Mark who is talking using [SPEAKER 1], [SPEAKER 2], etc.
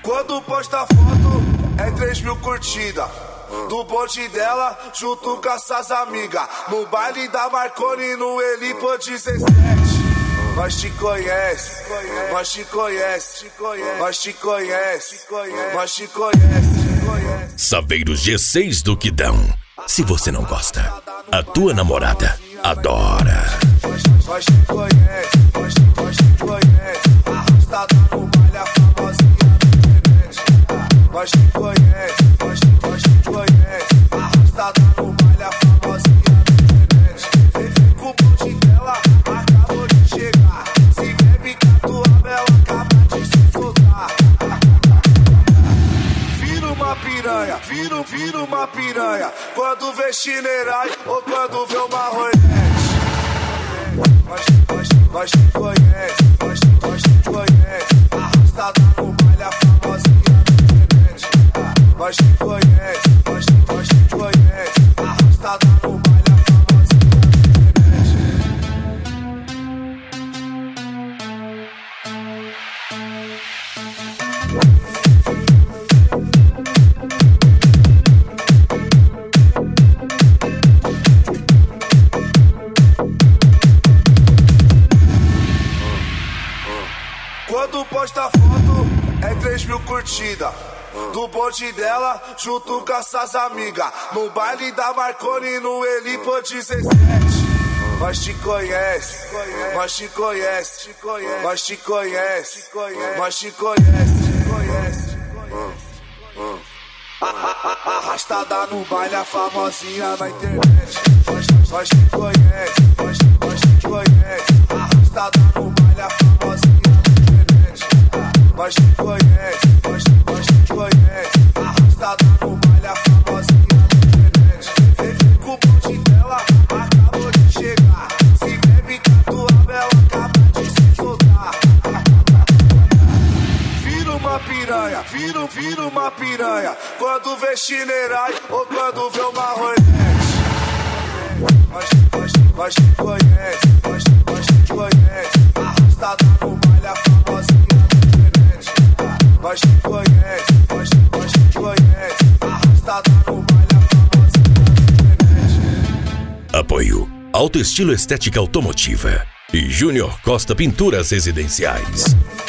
[SPEAKER 1] Quando posta foto, é 3.000 curtidas. Do bonde dela, junto com essas amigas. No baile da Marconi, no Elipo 17. Nós te conhece, nós te conhece, nós te conhece, nós te conhece.
[SPEAKER 2] Saveiros G6 do Quidão. Se você não gosta, a tua namorada adora.
[SPEAKER 1] Nós te conhece, nós te conhece. Arrastada no baile, a famosinha na internet. Nós te conhece, nós te conhece. Arrastada no baile, a famosinha na internet. Vem com o bonde dela, acabou de chegar. Se bebe catuaba, ela acaba de se soltar. Vira uma piranha, vira uma piranha. Quando vê Chinerai ou quando vê uma Hornet. Nós te conhece, nós te conhece. Arrastada no baile, a famosinha na internet. Nós te conhece, nós te conhece. Arrastada no baile, a famosinha na internet. Quando posta foto, é 3.000 curtidas. Do bonde dela, junto com essas amigas. No baile da Marconi, no Elipo 17. Nós te conhece, nós te conhece, nós te conhece, nós te conhece. Arrastada no baile, a famosinha na internet. Nós te conhece, nós te conhece. Arrastada no baile, a famosinha na internet. Nós te conhece, nós te conhece. Arrastada no baile, a famosinha na internet. Vem com o bonde dela, acabou de chegar. Se bebe catuaba, ela acaba de se soltar. Vira uma piranha, vira uma piranha. Quando vê Chinerai ou quando vê uma Hornet. Nós te conhece, nós te conhece. Arrastada no baile, a famosinha na internet. Nós te conhece, nós te conhece. Arrastada no baile, a famosinha na internet.
[SPEAKER 2] Apoio Autoestilo Estética Automotiva e Júnior Costa Pinturas Residenciais.